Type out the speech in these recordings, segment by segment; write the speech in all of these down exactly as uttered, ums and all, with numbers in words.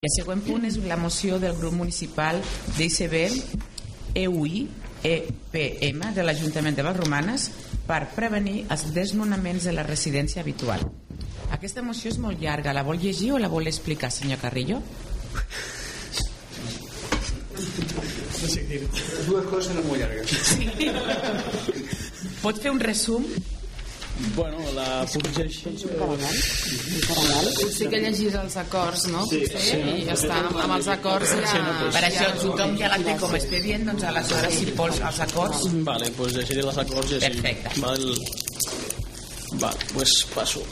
El següent punt és la moció del grup municipal d'I C B E U I E P M de l'Ajuntament de Vallromanes per prevenir els desnonaments de la residència habitual. Aquesta moció és molt llarga, la vol llegir o la vol explicar, senyor Carrillo? Les dues coses eren molt llargues. Sí. Pot fer un resum? Bueno, la puc llegir. Sí que llegis els acords, no? Sí, sí, no? I ja està, amb els acords ja... Sí, no, pues, Per això tothom ja la té com a expedient, doncs aleshores si vols els acords... Vale, pues llegiré els acords i així. Perfecte. Val, vale, pues passo.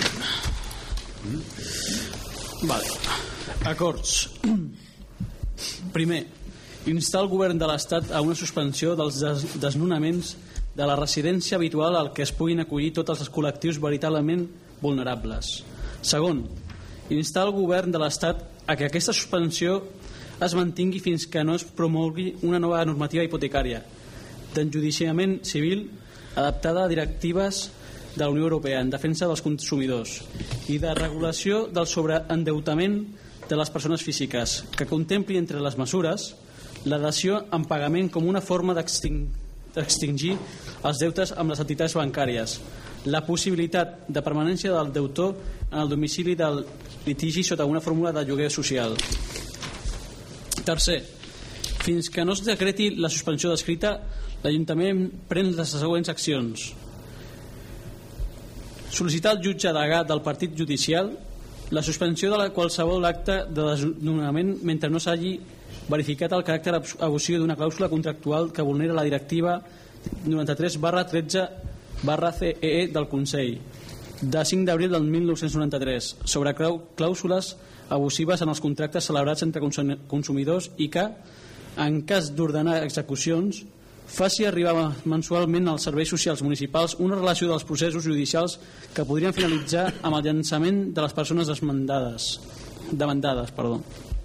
Vale. Acords. Primer, instar el govern de l'Estat a una suspensió dels des desnonaments de la residència habitual al que es puguin acollir tots els col·lectius veritablement vulnerables. Segon, instar el govern de l'Estat a que aquesta suspensió es mantingui fins que no es promogui una nova normativa hipotecària d'enjudiciament civil adaptada a directives de la Unió Europea en defensa dels consumidors i de regulació del sobreendeutament de les persones físiques, que contempli entre les mesures la dació en pagament com una forma d'extingir d'extingir els deutes amb les entitats bancàries, la possibilitat de permanència del deutor en el domicili del litigi sota una fórmula de lloguer social. Tercer, fins que no es decreti la suspensió descrita, l'Ajuntament pren les següents accions: sol·licitar al jutge degà del partit judicial la suspensió de la qualsevol acte de desnonament mentre no s'hagi verificat el caràcter abusiu d'una clàusula contractual que vulnera la directiva noranta-tres barra tretze barra C E E del Consell de cinc d'abril del mil nou-cents noranta-tres sobre clàusules abusives en els contractes celebrats entre consumidors i que, en cas d'ordenar execucions, faci arribar mensualment als serveis socials municipals una relació dels processos judicials que podrien finalitzar amb el llançament de les persones demandades, demandades perdó.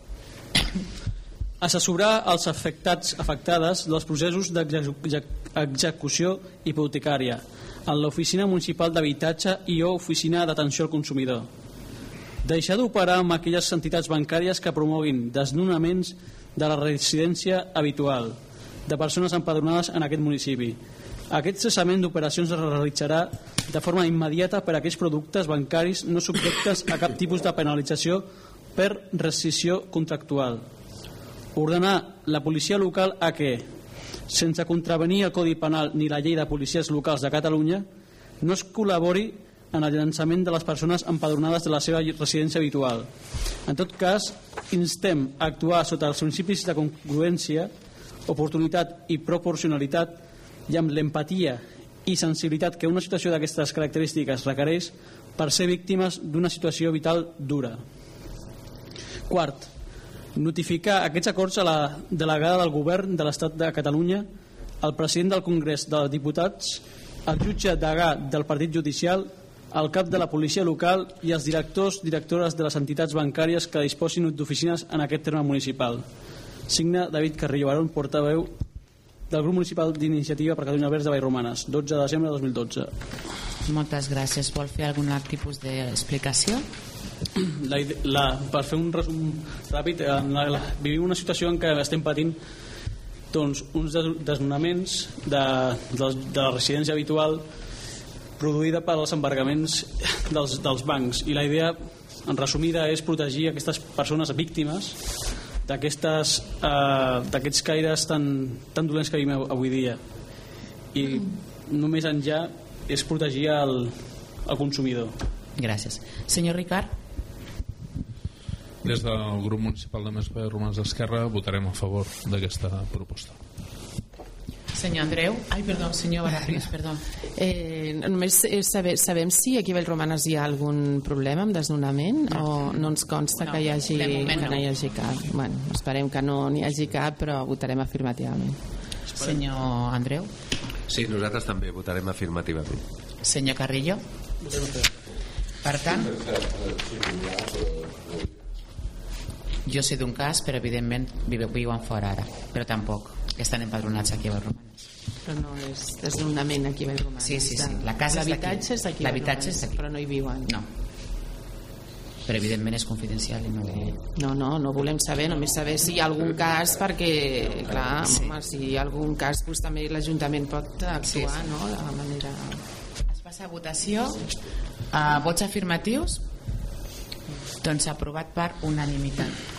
Assessorar els afectats afectades dels processos d'execució hipotecària en l'Oficina Municipal d'Habitatge i o Oficina d'Atenció al Consumidor. Deixar d'operar amb aquelles entitats bancàries que promoguin desnonaments de la residència habitual de persones empadronades en aquest municipi. Aquest cessament d'operacions es realitzarà de forma immediata per a aquells productes bancaris no subjectes a cap tipus de penalització per rescissió contractual. Ordenar la policia local a que, sense contravenir el Codi Penal ni la llei de policies locals de Catalunya, no es col·labori en el llançament de les persones empadronades de la seva residència habitual. En tot cas, instem a actuar sota els principis de congruència, oportunitat i proporcionalitat i amb l'empatia i sensibilitat que una situació d'aquestes característiques requereix per ser víctimes d'una situació vital dura. Quart, notificar aquests acords a la delegada del Govern de l'Estat de Catalunya, al president del Congrés dels Diputats, al jutge degà del Partit Judicial, al cap de la policia local i als directors directores de les entitats bancàries que disposin d'oficines en aquest terme municipal. Signa David Carrillo Barón, portaveu del grup municipal d'Iniciativa per Catalunya Verds de Vallromanes, dotze de desembre de dos mil dotze. Moltes gràcies. Vol fer algun tipus d'explicació? La, la, per fer un resum ràpid, la, la, vivim una situació en què estem patint doncs, uns desnonaments de, de, de la residència habitual produïda per als embargaments dels, dels bancs, i la idea en resumida és protegir aquestes persones víctimes d'aquestes eh, d'aquests caires tan, tan dolents que vivim avui dia, i només enllà és protegir el, el consumidor. Gràcies. Senyor Ricard? Des del grup municipal de Més Vallromanes d'Esquerra votarem a favor d'aquesta proposta. Senyor Andreu? Ai, perdó, senyor Barrios, perdó. Eh, només saber, sabem si aquí a Vallromanes hi ha algun problema amb desnonament, no, o no ens consta no, que, hi hagi, que no. no hi hagi cap. Bueno, esperem que no n'hi hagi cap, però votarem afirmativament. Senyor Andreu? Sí, nosaltres també votarem afirmativament. Senyor Carrillo? Per tant, jo sé d'un cas, però evidentment viuen fora ara, però tampoc estan empadronats aquí a Vallromanes. Però no és desnonament aquí a Vallromanes. Sí, sí, sí. La casa l'habitatge és d'aquí, l'habitatge és d'aquí, però no hi viuen. No. però evidentment és confidencial i no ve... No, no, no volem saber, només saber si hi ha algun cas, perquè, clar, Sí. home, si hi ha algun cas, doncs també l'Ajuntament pot actuar, Sí, sí. no?, de manera... Es passa a votació. Uh, vots afirmatius? Doncs aprovat per unanimitat.